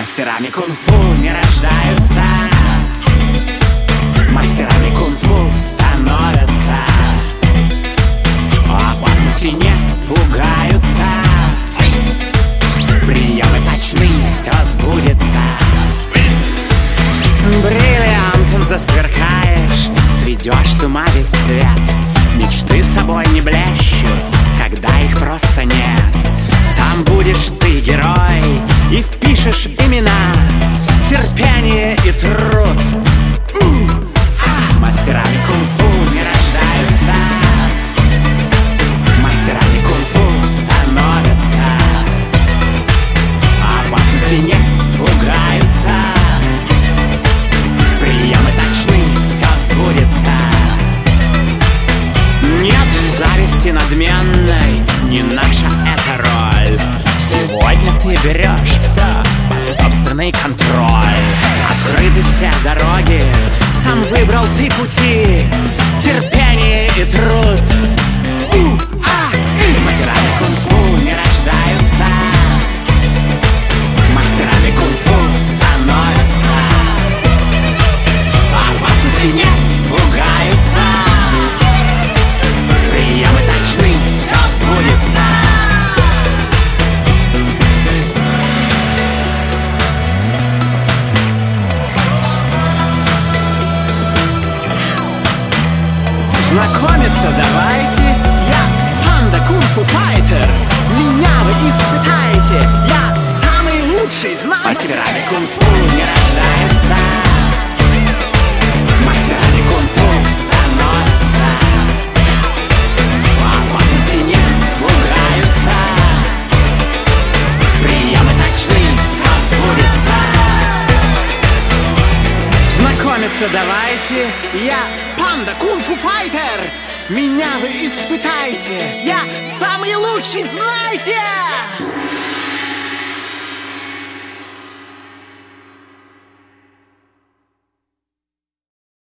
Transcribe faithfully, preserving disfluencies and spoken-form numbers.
Мастерами кунг-фу не рождаются, мастерами кунг-фу становятся. Опасности не пугаются, приемы точны, все сбудется. Бриллиантом засверкаешь, сведешь с ума весь свет. Мечты собой не блещут, когда их просто нет. Сам будешь ты герой и впишешь имена, терпение и труд. Мастерами кунг-фу не рождаются, мастерами кунг-фу становятся. Опасности не пугаются, приемы точны, все сбудется. Нет зависти надменной, не наша эта роль. Сегодня ты берешь все под собственный контроль. Открыты все дороги, сам выбрал ты пути, терпение и труд. Мастерами кунг-фу не рождаются, мастерами кунг-фу становятся. Опасности не пугаются, приемы точны, все сбудется. Знакомиться давайте, я панда кунг-фу файтер. Меня вы испытаете, я самый лучший, знаете. Мастерами кунг-фу не рождаются, мастерами кунг-фу становятся. Опасности не пугаются, приемы точны, все сбудется. Знакомиться давайте, я панда кунг-фу файтер. Меня вы испытаете, я самый лучший, знаете.